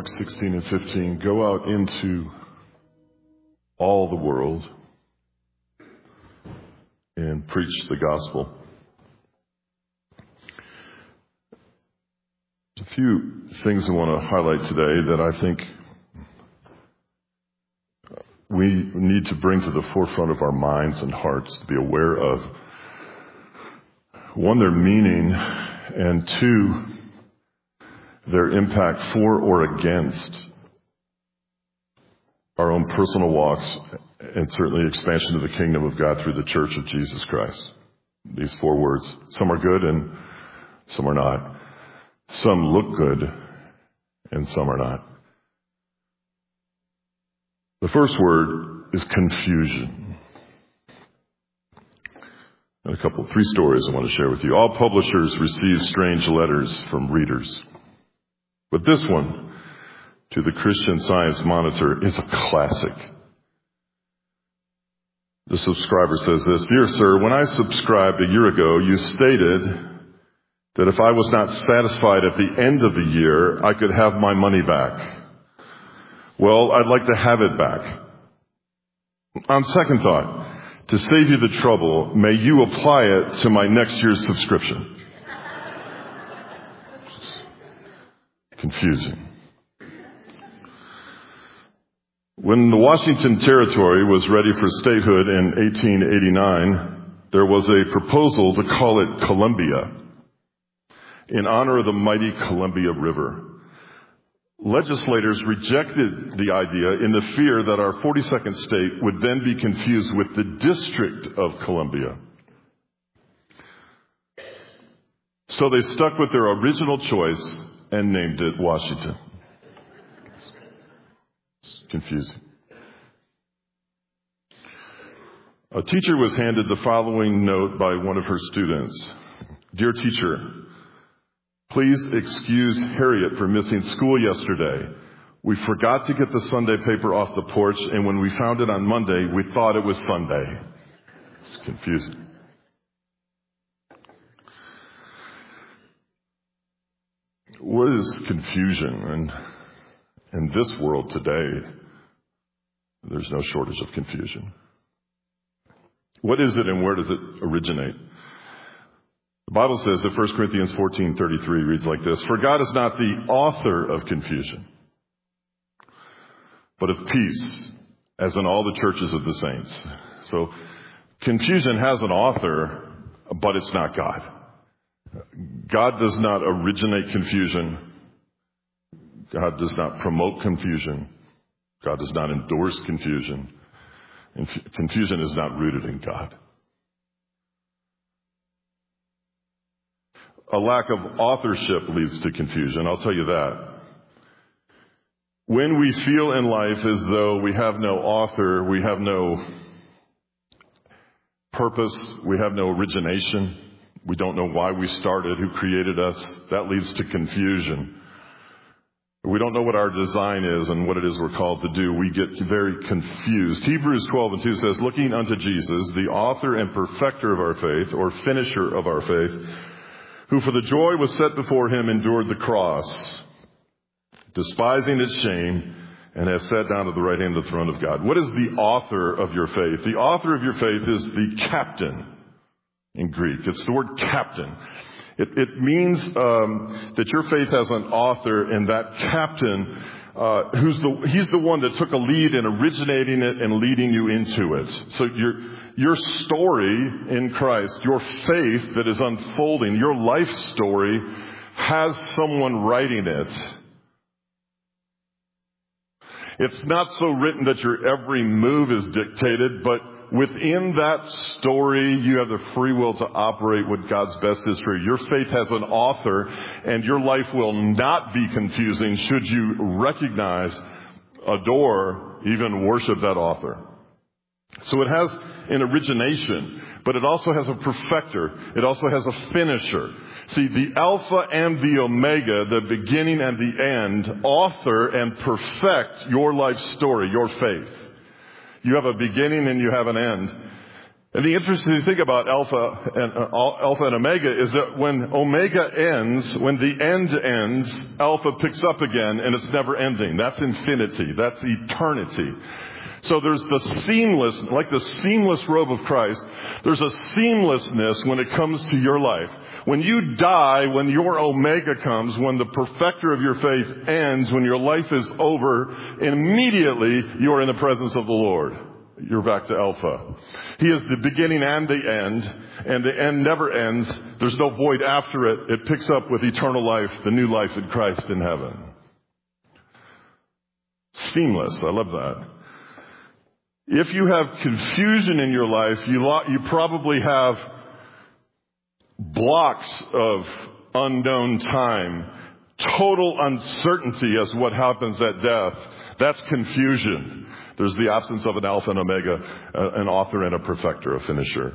Mark 16 and 15, go out into all the world and preach the gospel. There's a few things I want to highlight today that I think we need to bring to the forefront of our minds and hearts to be aware of. One, their meaning, and two, their impact for or against our own personal walks, and certainly expansion of the kingdom of God through the church of Jesus Christ. These four words. Some are good and some are not. Some look good and some are not. The first word is confusion. And three stories I want to share with you. All publishers receive strange letters from readers. But this one, to the Christian Science Monitor, is a classic. The subscriber says this: "Dear sir, when I subscribed a year ago, you stated that if I was not satisfied at the end of the year, I could have my money back. Well, I'd like to have it back. On second thought, to save you the trouble, may you apply it to my next year's subscription." Confusing. When the Washington Territory was ready for statehood in 1889, there was a proposal to call it Columbia, in honor of the mighty Columbia River. Legislators rejected the idea in the fear that our 42nd state would then be confused with the District of Columbia. So they stuck with their original choice and named it Washington. It's confusing. A teacher was handed the following note by one of her students. "Dear teacher, please excuse Harriet for missing school yesterday. We forgot to get the Sunday paper off the porch, and when we found it on Monday, we thought it was Sunday." It's confusing. What is confusion? In this world today, there's no shortage of confusion. What is it and where does it originate? The Bible says that 1 Corinthians 14:33 reads like this: "For God is not the author of confusion, but of peace, as in all the churches of the saints." So confusion has an author, but it's not God. God does not originate confusion. God does not promote confusion. God does not endorse confusion. And confusion is not rooted in God. A lack of authorship leads to confusion, I'll tell you that. When we feel in life as though we have no author, we have no purpose, we have no origination, we don't know why we started, who created us, that leads to confusion. We don't know what our design is and what it is we're called to do. We get very confused. Hebrews 12:2 says, "Looking unto Jesus, the author and perfecter of our faith," or finisher of our faith, "who for the joy was set before him endured the cross, despising its shame, and has sat down at the right hand of the throne of God." What is the author of your faith? The author of your faith is the captain in Greek. It's the word captain. It means that your faith has an author, and that captain, he's the one that took a lead in originating it and leading you into it. So your story in Christ, your faith that is unfolding, your life story has someone writing it. It's not so written that your every move is dictated, but within that story, you have the free will to operate what God's best is for you. Your faith has an author, and your life will not be confusing should you recognize, adore, even worship that author. So it has an origination, but it also has a perfecter. It also has a finisher. See, the Alpha and the Omega, the beginning and the end, author and perfect your life story, your faith. You have a beginning and you have an end. And the interesting thing about Alpha and Omega is that when Omega ends, when the end ends, Alpha picks up again, and it's never ending. That's infinity. That's eternity. So there's the seamless, like the seamless robe of Christ, there's a seamlessness when it comes to your life. When you die, when your Omega comes, when the perfecter of your faith ends, when your life is over, immediately you are in the presence of the Lord. You're back to Alpha. He is the beginning and the end never ends. There's no void after it. It picks up with eternal life, the new life in Christ in heaven. Seamless. I love that. If you have confusion in your life, you probably have blocks of unknown time, total uncertainty as what happens at death. That's confusion. There's the absence of an Alpha and Omega, an author and a perfecter, a finisher.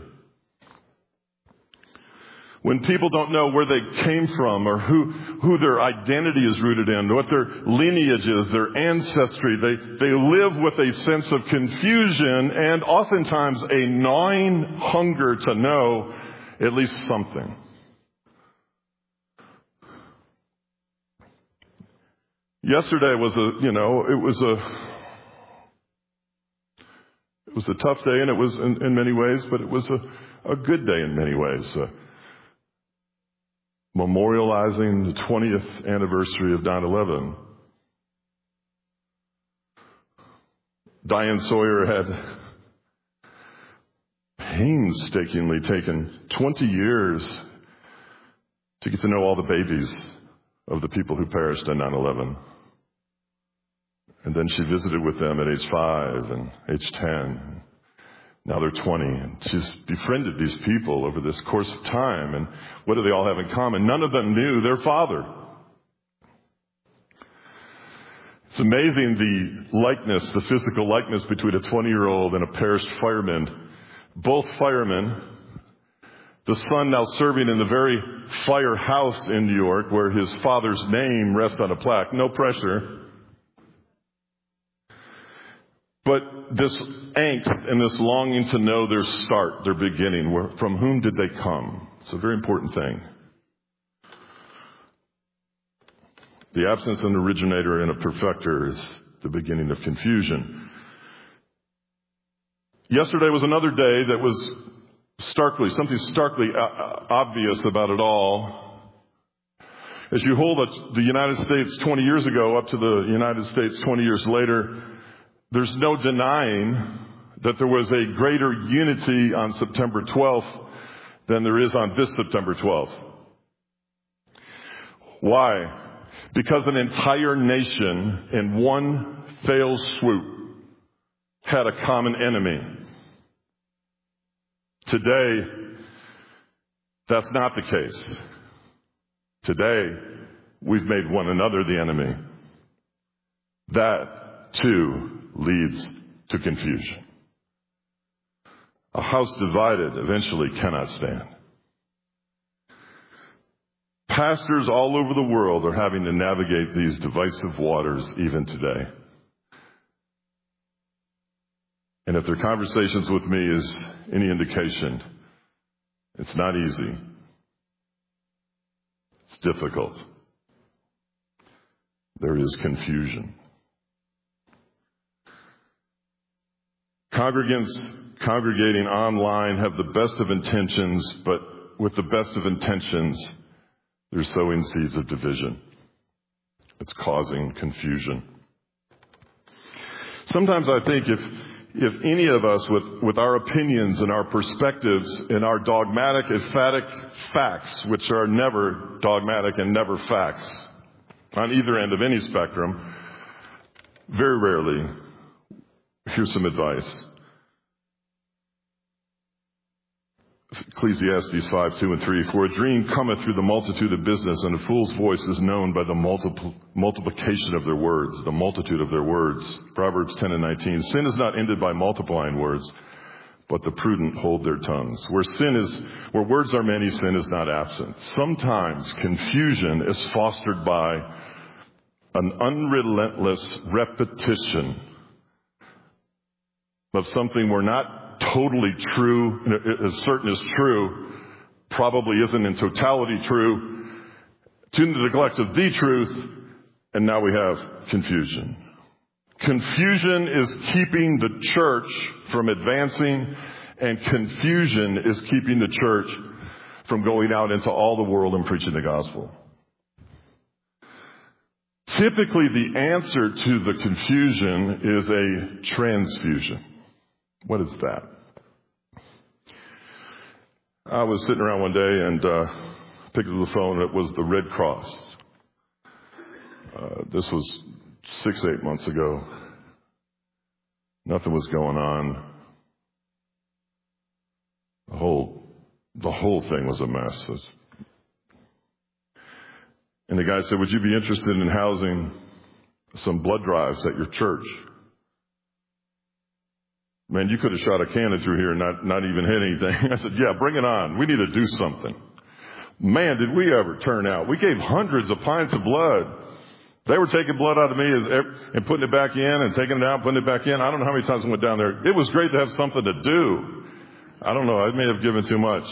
When people don't know where they came from or who their identity is rooted in, what their lineage is, their ancestry, they live with a sense of confusion and oftentimes a gnawing hunger to know at least something. Yesterday was it was a tough day, and it was in many ways, but it was a good day in many ways. Memorializing the 20th anniversary of 9/11. Diane Sawyer had painstakingly taken 20 years to get to know all the babies of the people who perished in 9/11. And then she visited with them at age 5 and age 10. Now they're 20. And she's befriended these people over this course of time. And what do they all have in common? None of them knew their father. It's amazing the likeness, the physical likeness between a 20-year-old and a perished fireman. Both firemen, the son now serving in the very firehouse in New York where his father's name rests on a plaque. No pressure. But this angst and this longing to know their start, their beginning, from whom did they come? It's a very important thing. The absence of an originator and a perfecter is the beginning of confusion. Yesterday was another day that was something starkly obvious about it all. As you hold the United States 20 years ago up to the United States 20 years later, there's no denying that there was a greater unity on September 12th than there is on this September 12th. Why? Because an entire nation in one fell swoop had a common enemy. Today, that's not the case. Today, we've made one another the enemy. That, too, leads to confusion. A house divided eventually cannot stand. Pastors all over the world are having to navigate these divisive waters even today. And if their conversations with me is any indication, it's not easy. It's difficult. There is confusion. Congregants congregating online have the best of intentions, but with the best of intentions, they're sowing seeds of division. It's causing confusion. Sometimes I think if any of us with our opinions and our perspectives and our dogmatic, emphatic facts, which are never dogmatic and never facts, on either end of any spectrum, very rarely. Here's some advice. Ecclesiastes 5:2-3. For a dream cometh through the multitude of business, and a fool's voice is known by the multiplication of their words, the multitude of their words. Proverbs 10:19. Sin is not ended by multiplying words, but the prudent hold their tongues. Where words are many, sin is not absent. Sometimes confusion is fostered by an unrelentless repetition of something we're not totally true, as certain as true, probably isn't in totality true, to the neglect of the truth, and now we have confusion. Confusion is keeping the church from advancing, and confusion is keeping the church from going out into all the world and preaching the gospel. Typically, the answer to the confusion is a transfusion. What is that? I was sitting around one day and picked up the phone. It was the Red Cross. This was 6-8 months ago. Nothing was going on. The whole thing was a mess. And the guy said, "Would you be interested in housing some blood drives at your church?" Man, you could have shot a cannon through here and not even hit anything. I said, "Yeah, bring it on. We need to do something." Man, did we ever turn out. We gave hundreds of pints of blood. They were taking blood out of me and putting it back in and taking it out, putting it back in. I don't know how many times I went down there. It was great to have something to do. I don't know. I may have given too much.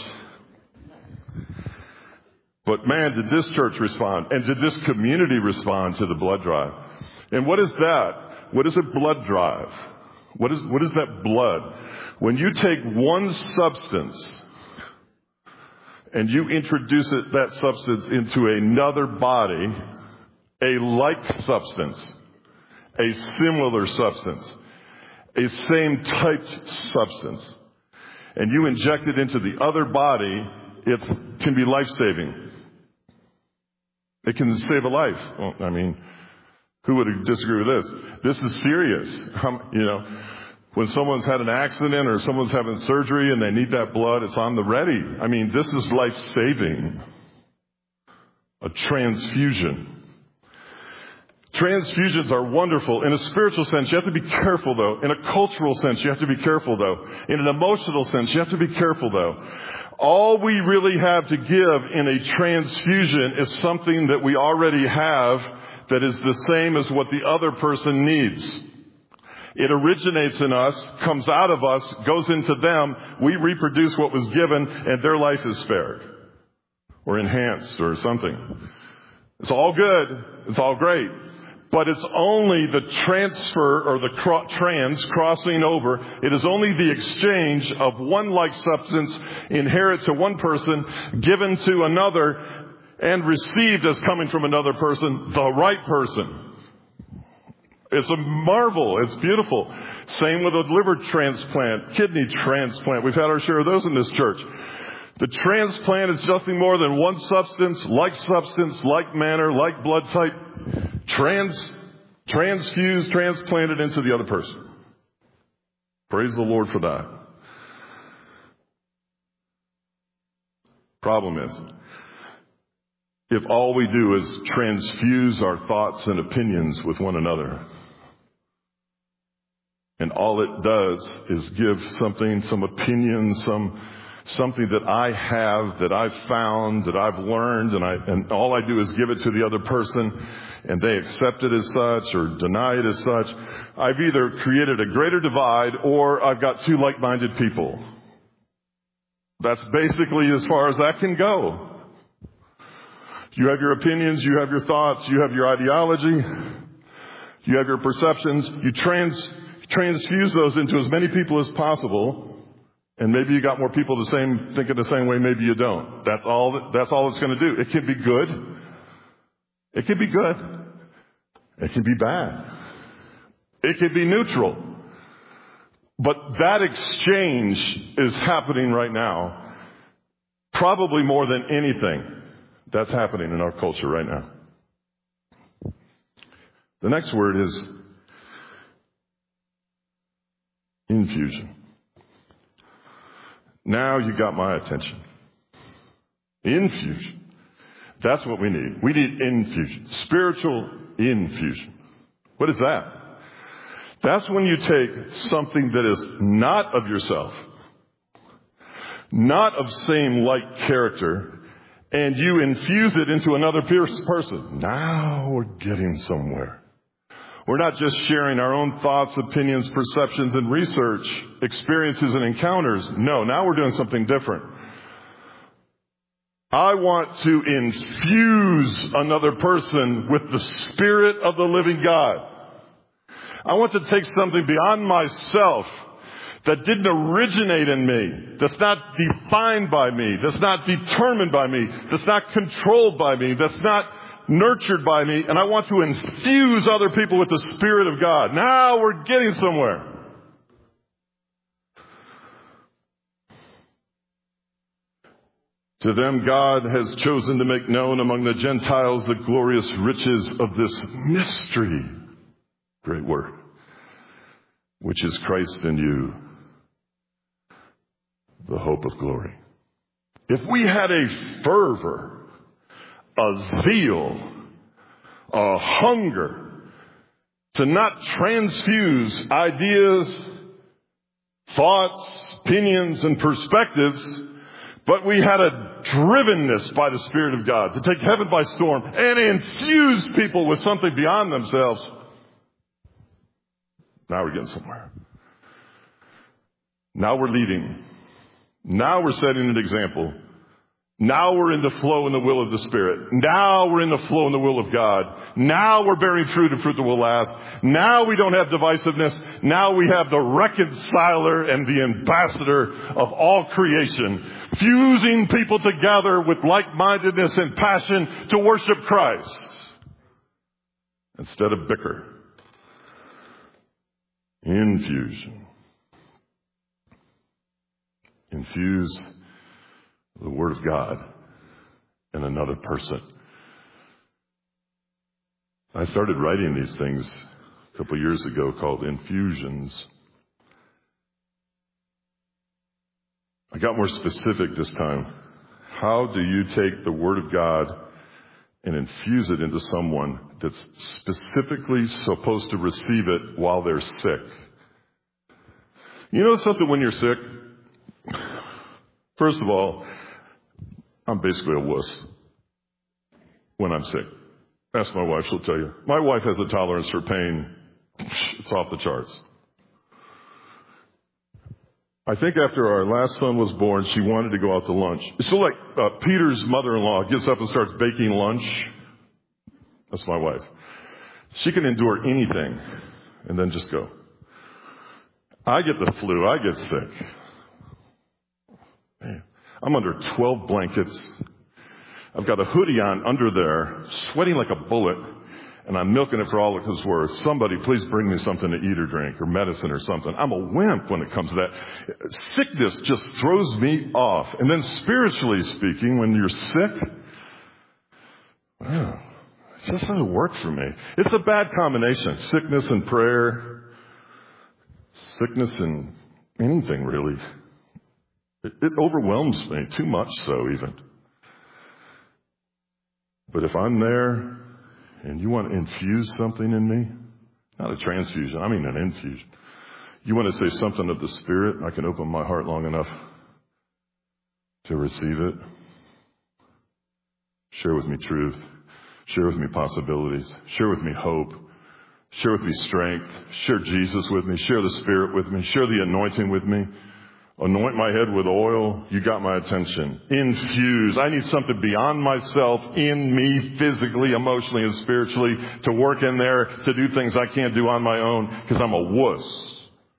But man, did this church respond? And did this community respond to the blood drive? And what is that? What is a blood drive? What is that blood? When you take one substance and you introduce that substance into another body, a like substance, a similar substance, a same typed substance, and you inject it into the other body, it can be life-saving. It can save a life. Well, I mean, who would disagree with this? This is serious. When someone's had an accident or someone's having surgery and they need that blood, it's on the ready. I mean, this is life-saving. A transfusion. Transfusions are wonderful. In a spiritual sense, you have to be careful, though. In a cultural sense, you have to be careful, though. In an emotional sense, you have to be careful, though. All we really have to give in a transfusion is something that we already have that is the same as what the other person needs. It originates in us, comes out of us, goes into them. We reproduce what was given, and their life is spared or enhanced or something. It's all good. It's all great. But it's only the transfer or the crossing over. It is only the exchange of one like substance inherent to one person, given to another, and received as coming from another person, the right person. It's a marvel. It's beautiful. Same with a liver transplant, kidney transplant. We've had our share of those in this church. The transplant is nothing more than one substance, like manner, like blood type, transfused, transplanted into the other person. Praise the Lord for that. Problem is, if all we do is transfuse our thoughts and opinions with one another, and all it does is give something, some opinion, something that I have, that I've found, that I've learned, and all I do is give it to the other person, and they accept it as such or deny it as such. I've either created a greater divide or I've got two like-minded people. That's basically as far as that can go. You have your opinions, you have your thoughts, you have your ideology, you have your perceptions. You transfuse those into as many people as possible. And maybe you got more people thinking the same way, maybe you don't. That's all it's going to do. It can be good. It can be good. It can be bad. It can be neutral. But that exchange is happening right now. Probably more than anything that's happening in our culture right now. The next word is infusion. Now you got my attention. Infusion. That's what we need. We need infusion. Spiritual infusion. What is that? That's when you take something that is not of yourself, not of same like character, and you infuse it into another person. Now we're getting somewhere. We're not just sharing our own thoughts, opinions, perceptions, and research, experiences, and encounters. No, now we're doing something different. I want to infuse another person with the Spirit of the living God. I want to take something beyond myself that didn't originate in me, that's not defined by me, that's not determined by me, that's not controlled by me, that's not nurtured by me, and I want to infuse other people with the Spirit of God. Now we're getting somewhere. To them, God has chosen to make known among the Gentiles the glorious riches of this mystery. Great word. Which is Christ in you, the hope of glory. If we had a fervor, a zeal, a hunger to not transfuse ideas, thoughts, opinions, and perspectives, but we had a drivenness by the Spirit of God to take heaven by storm and infuse people with something beyond themselves, now we're getting somewhere. Now we're leading. Now we're setting an example. Now we're in the flow and the will of the Spirit. Now we're in the flow and the will of God. Now we're bearing fruit and fruit that will last. Now we don't have divisiveness. Now we have the reconciler and the ambassador of all creation, fusing people together with like-mindedness and passion to worship Christ instead of bicker. Infusion. Infuse the Word of God in another person. I started writing these things a couple years ago called Infusions. I got more specific this time. How do you take the Word of God and infuse it into someone that's specifically supposed to receive it while they're sick? You know something when you're sick? First of all, I'm basically a wuss when I'm sick. Ask my wife, she'll tell you. My wife has a tolerance for pain. It's off the charts. I think after our last son was born, she wanted to go out to lunch. So like Peter's mother-in-law gets up and starts baking lunch. That's my wife. She can endure anything and then just go. I get the flu. I get sick. Man, I'm under 12 blankets. I've got a hoodie on under there, sweating like a bullet, and I'm milking it for all it was worth. Somebody please bring me something to eat or drink or medicine or something. I'm a wimp when it comes to that. Sickness just throws me off. And then spiritually speaking, when you're sick, it just doesn't work for me. It's a bad combination. Sickness and prayer. Sickness and anything, really. It overwhelms me, too much so even. But if I'm there and you want to infuse something in me, not a transfusion, I mean an infusion. You want to say something of the Spirit, I can open my heart long enough to receive it. Share with me truth. Share with me possibilities. Share with me hope. Share with me strength. Share Jesus with me. Share the Spirit with me. Share the anointing with me. Anoint my head with oil. You got my attention. Infuse. I need something beyond myself in me, physically, emotionally, and spiritually, to work in there, to do things I can't do on my own, because I'm a wuss.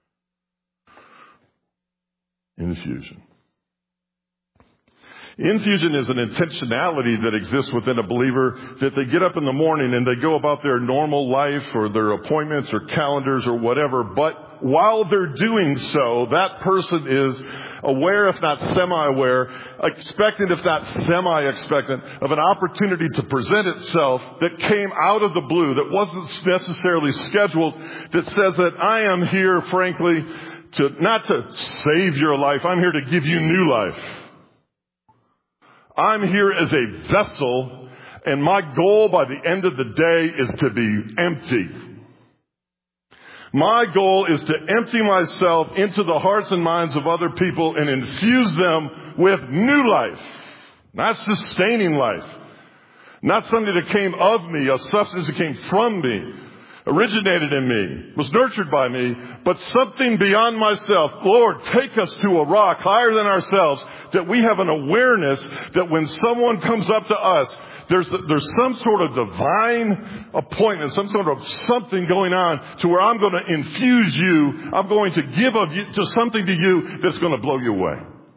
Infusion. Infusion is an intentionality that exists within a believer, that they get up in the morning and they go about their normal life or their appointments or calendars or whatever, but while they're doing so, that person is aware, if not semi-aware, expectant, if not semi-expectant, of an opportunity to present itself that came out of the blue, that wasn't necessarily scheduled, that says that I am here, frankly, not to save your life. I'm here to give you new life. I'm here as a vessel, and my goal by the end of the day is to be empty. My goal is to empty myself into the hearts and minds of other people and infuse them with new life, not sustaining life, not something that came of me, a substance that came from me, originated in me, was nurtured by me, but something beyond myself. Lord, take us to a rock higher than ourselves, that we have an awareness that when someone comes up to us, there's some sort of divine appointment, some sort of something going on to where I'm going to infuse you. I'm going to give of you to something to you that's going to blow you away.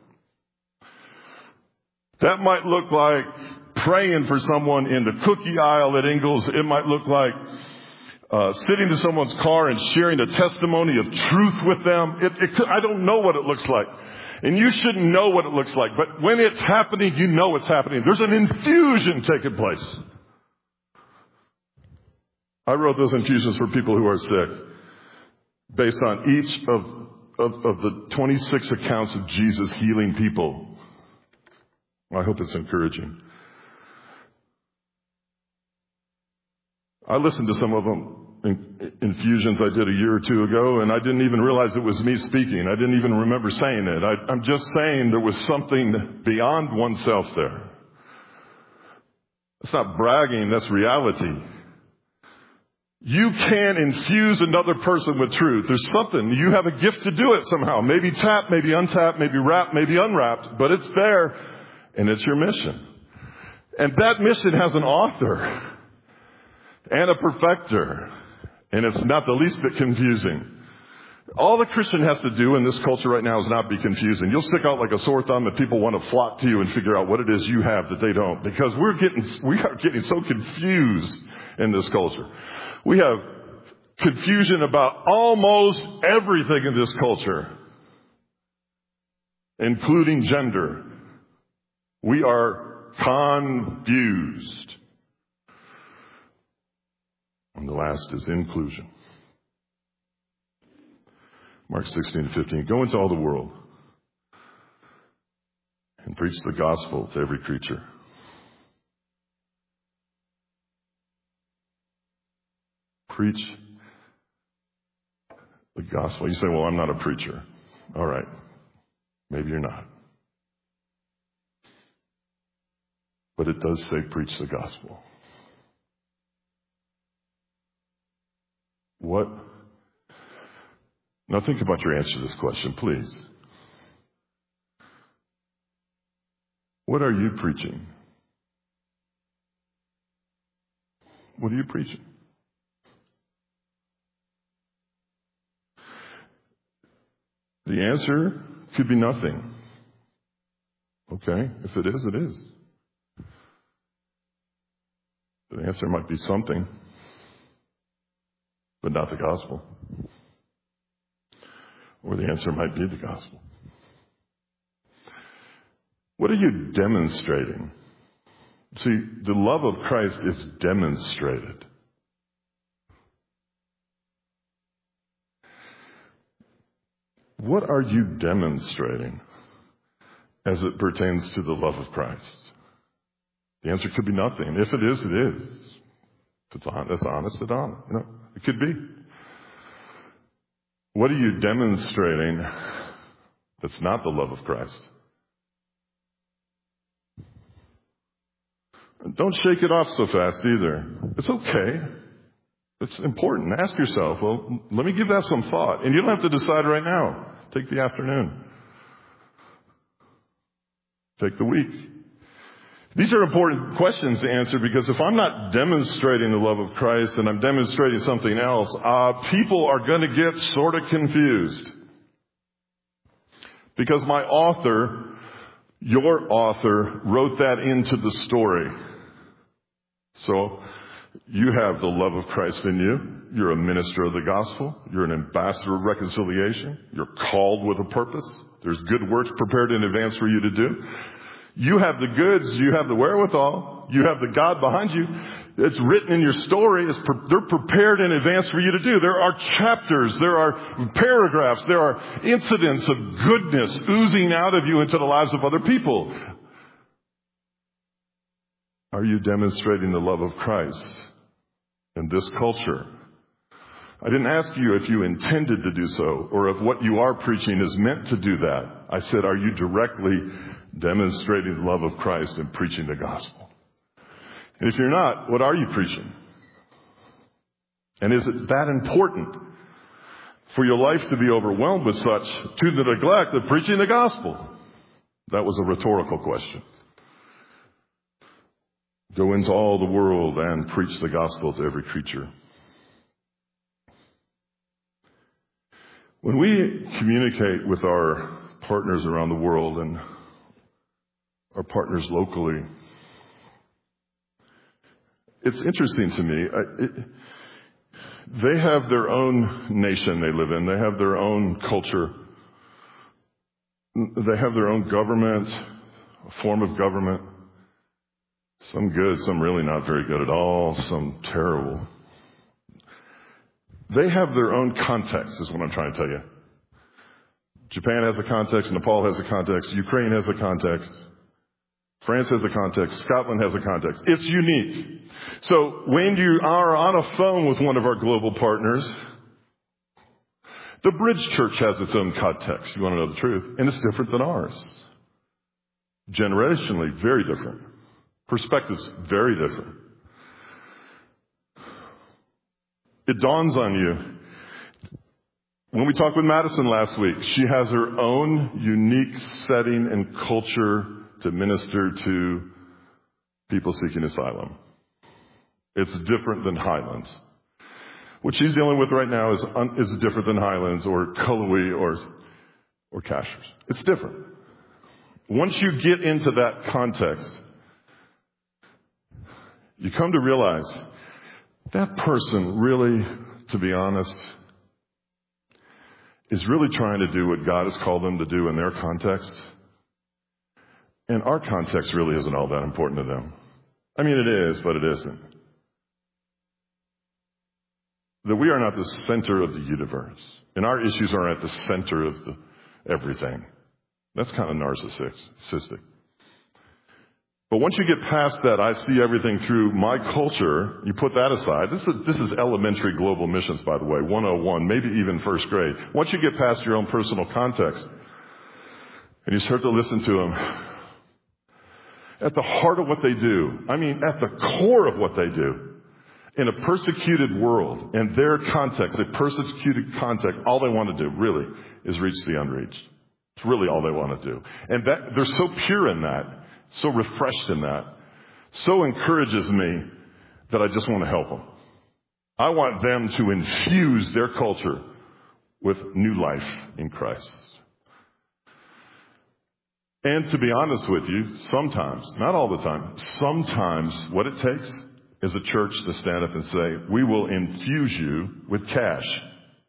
That might look like praying for someone in the cookie aisle at Ingles. It might look like sitting in someone's car and sharing a testimony of truth with them. I don't know what it looks like. And you shouldn't know what it looks like. But when it's happening, you know it's happening. There's an infusion taking place. I wrote those infusions for people who are sick based on each of the 26 accounts of Jesus healing people. I hope it's encouraging. I listened to some of them infusions I did a year or two ago, and I didn't even realize it was me speaking. I didn't even remember saying it. I'm just saying there was something beyond oneself there. It's not bragging, that's reality. You can infuse another person with truth. There's something. You have a gift to do it somehow. Maybe tapped, maybe untapped, maybe wrapped, maybe unwrapped, but it's there, and it's your mission. And that mission has an author and a perfecter. And it's not the least bit confusing. All the Christian has to do in this culture right now is not be confusing. You'll stick out like a sore thumb if people want to flock to you and figure out what it is you have that they don't. Because we are getting so confused in this culture. We have confusion about almost everything in this culture, including gender. We are confused. And the last is inclusion. Mark 16:15. Go into all the world and preach the gospel to every creature. Preach the gospel. You say, well, I'm not a preacher. All right. Maybe you're not. But it does say preach the gospel. What? Now think about your answer to this question, please. What are you preaching? What are you preaching? The answer could be nothing. Okay, if it is, it is. The answer might be something, but not the gospel. Or the answer might be the gospel. What are you demonstrating? See, the love of Christ is demonstrated. What are you demonstrating as it pertains to the love of Christ? The answer could be nothing. If it is, it is. If it's honest, it's honest, it's honest. You know, it could be. What are you demonstrating that's not the love of Christ? Don't shake it off so fast either. It's okay. It's important. Ask yourself, well, let me give that some thought. And you don't have to decide right now. Take the afternoon. Take the week. These are important questions to answer because if I'm not demonstrating the love of Christ and I'm demonstrating something else, people are going to get sort of confused. Because my author, your author, wrote that into the story. So you have the love of Christ in you. You're a minister of the gospel. You're an ambassador of reconciliation. You're called with a purpose. There's good works prepared in advance for you to do. You have the goods. You have the wherewithal. You have the God behind you. It's written in your story. They're prepared in advance for you to do. There are chapters. There are paragraphs. There are incidents of goodness oozing out of you into the lives of other people. Are you demonstrating the love of Christ in this culture? I didn't ask you if you intended to do so or if what you are preaching is meant to do that. I said, are you directly demonstrating the love of Christ and preaching the gospel? And if you're not, what are you preaching? And is it that important for your life to be overwhelmed with such to the neglect of preaching the gospel? That was a rhetorical question. Go into all the world and preach the gospel to every creature. When we communicate with our partners around the world and our partners locally, it's interesting to me. They have their own nation they live in. They have their own culture. They have their own government, a form of government. Some good, some really not very good at all, some terrible. They have their own context, is what I'm trying to tell you. Japan has a context, Nepal has a context, Ukraine has a context, France has a context, Scotland has a context. It's unique. So when you are on a phone with one of our global partners, the Bridge Church has its own context. You want to know the truth? And it's different than ours. Generationally, very different. Perspectives, very different. It dawns on you. When we talked with Madison last week, she has her own unique setting and culture to minister to people seeking asylum. It's different than Highlands. What she's dealing with right now is different than Highlands or Cullowhee or Cashers. It's different. Once you get into that context, you come to realize that person really, to be honest, is really trying to do what God has called them to do in their context. And our context really isn't all that important to them. I mean, it is, but it isn't. That we are not the center of the universe. And our issues are at the center of everything. That's kind of narcissistic. But once you get past that, I see everything through my culture. You put that aside. This is elementary global missions, by the way, 101, maybe even first grade. Once you get past your own personal context and you start to listen to them, at the heart of what they do, I mean, at the core of what they do, in a persecuted world, in their context, a persecuted context, all they want to do, really, is reach the unreached. It's really all they want to do. And that they're so pure in that, so refreshed in that, so encourages me that I just want to help them. I want them to infuse their culture with new life in Christ. And to be honest with you, sometimes, not all the time, sometimes what it takes is a church to stand up and say, we will infuse you with cash.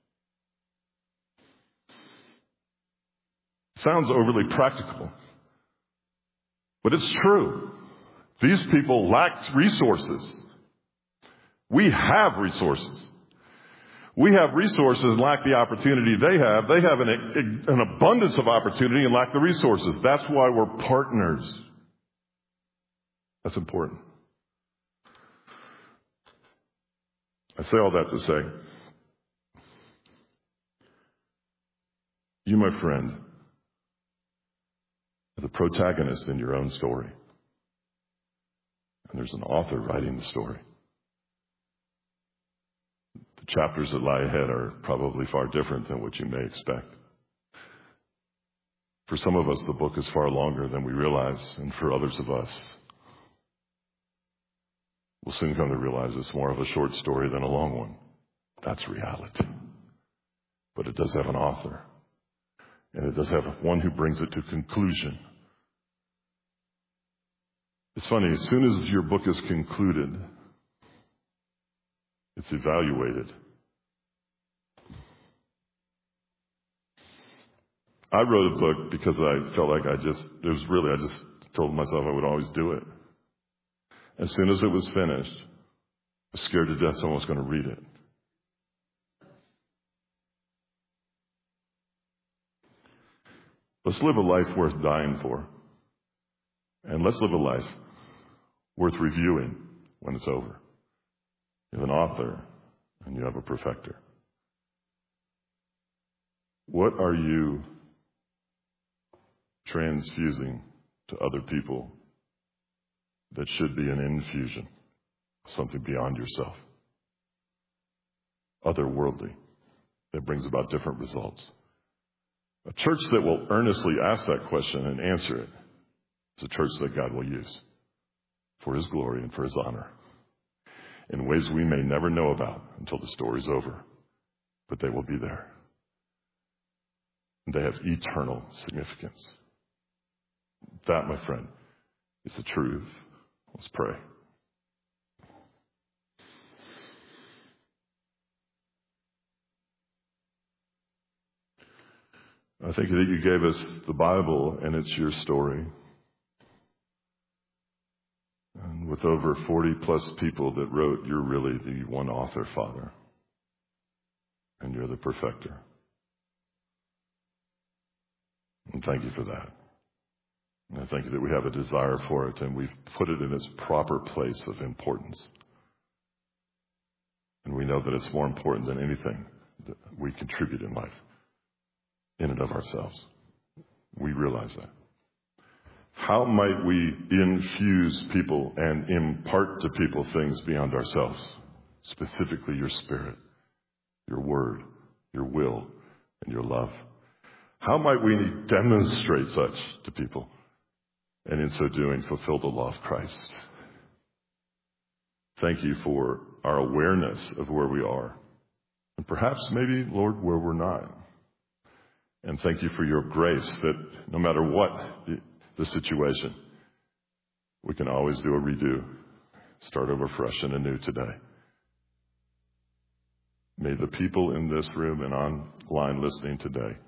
Sounds overly practical. But it's true. These people lacked resources. We have resources. We have resources and lack the opportunity they have. They have an abundance of opportunity and lack the resources. That's why we're partners. That's important. I say all that to say, you, my friend, are the protagonist in your own story. And there's an author writing the story. The chapters that lie ahead are probably far different than what you may expect. For some of us, the book is far longer than we realize, and for others of us, we'll soon come to realize it's more of a short story than a long one. That's reality. But it does have an author. And it does have one who brings it to conclusion. It's funny, as soon as your book is concluded, it's evaluated. I wrote a book because I felt like I just told myself I would always do it. As soon as it was finished, I was scared to death someone was going to read it. Let's live a life worth dying for. And let's live a life worth reviewing when it's over. You have an author and you have a perfecter. What are you transfusing to other people that should be an infusion, something beyond yourself? otherworldly, that brings about different results. A church that will earnestly ask that question and answer it is a church that God will use for His glory and for His honor in ways we may never know about until the story's over. But they will be there. And they have eternal significance. That, my friend, is the truth. Let's pray. I thank you that you gave us the Bible, and it's your story. And with over 40 plus people that wrote, you're really the one author, Father. And you're the perfecter. And thank you for that. And I thank you that we have a desire for it, and we've put it in its proper place of importance. And we know that it's more important than anything that we contribute in life, in and of ourselves. We realize that. How might we infuse people and impart to people things beyond ourselves, specifically your Spirit, your word, your will, and your love? How might we demonstrate such to people, and in so doing fulfill the law of Christ? Thank you for our awareness of where we are, and perhaps maybe, Lord, where we're not. And thank you for your grace that no matter what the situation, we can always do a redo, start over fresh and anew today. May the people in this room and online listening today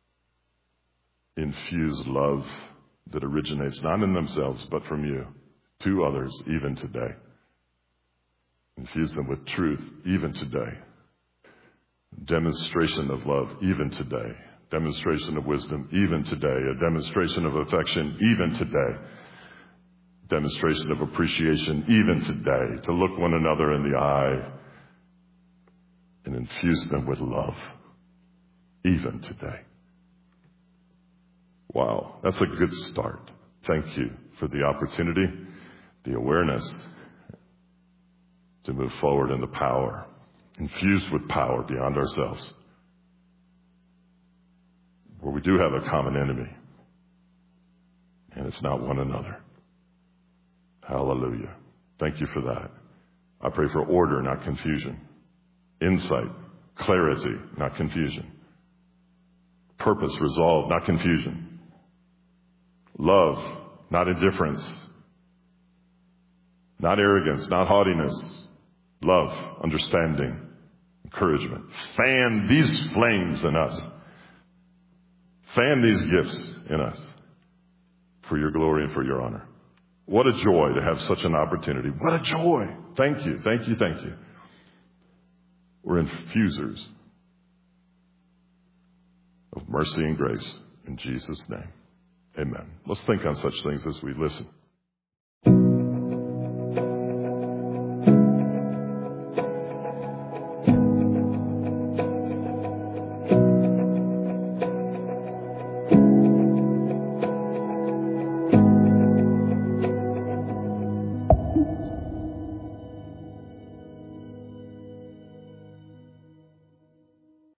infuse love that originates not in themselves but from you to others even today. Infuse them with truth even today. Demonstration of love even today. Demonstration of wisdom even today. A demonstration of affection even today. Demonstration of appreciation even today. To look one another in the eye and infuse them with love even today. Wow, that's a good start. Thank you for the opportunity, the awareness to move forward in the power, infused with power beyond ourselves, where we do have a common enemy, and it's not one another. Hallelujah. Thank you for that. I pray for order, not confusion. Insight, clarity, not confusion. Purpose, resolve, not confusion. Love, not indifference. Not arrogance, not haughtiness. Love, understanding, encouragement. Fan these flames in us. Fan these gifts in us for your glory and for your honor. What a joy to have such an opportunity. What a joy. Thank you, thank you, thank you. We're infusers of mercy and grace in Jesus' name. Amen. Let's think on such things as we listen.